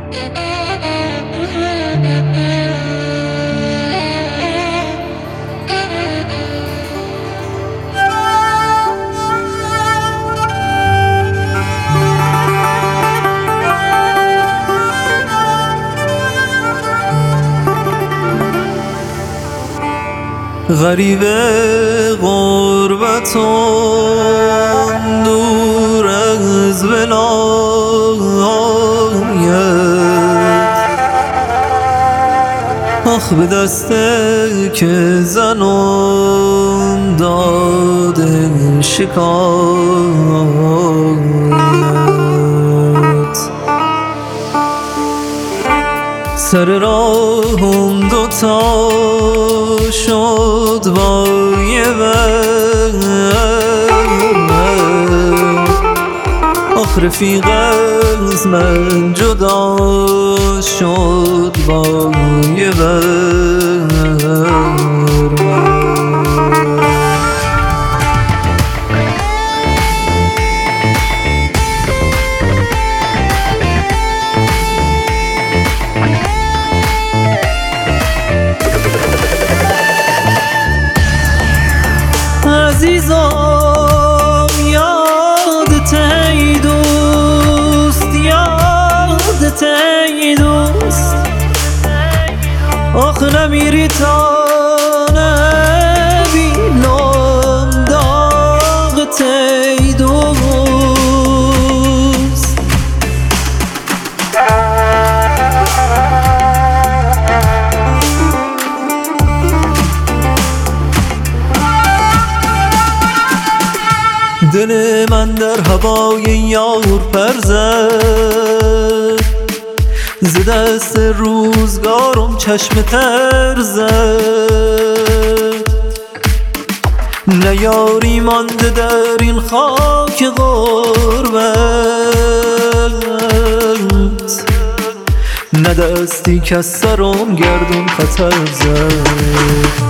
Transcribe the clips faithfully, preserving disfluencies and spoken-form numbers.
غریب غربتم دور از ولایت، آخ به دسته که زنم داده شکایت. سر راهم دوتا شد با یه بر، آخ رفیق از من جدا شد با یه بر. عزیزم یادت ای دوست، یادت ای دوست، آخ نمیری تا نبینم داغت ای دوست. دل من در هوای یار پر زد، ز دست روزگارم چشم تر زد. نه یاری مانده در این خاک غربت، نه دستی که از سرم گردون خطر زد.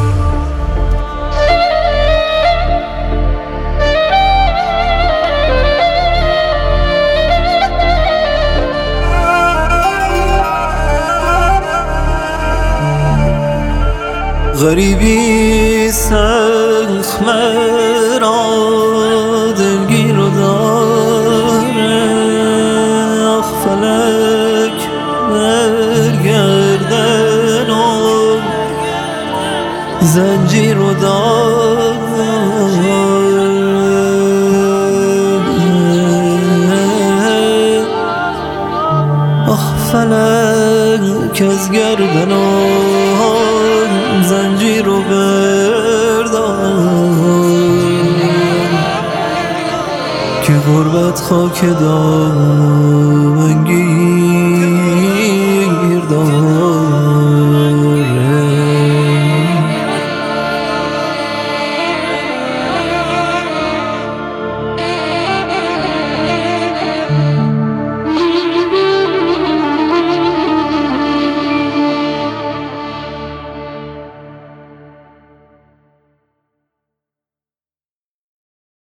غریبی سخت مرا دلگیر و داره، آخ فلک بر گردنم زنجیر و داره. آخ فلک از گردنم زنجیر رو بردار، که غربت خاک دامنگیر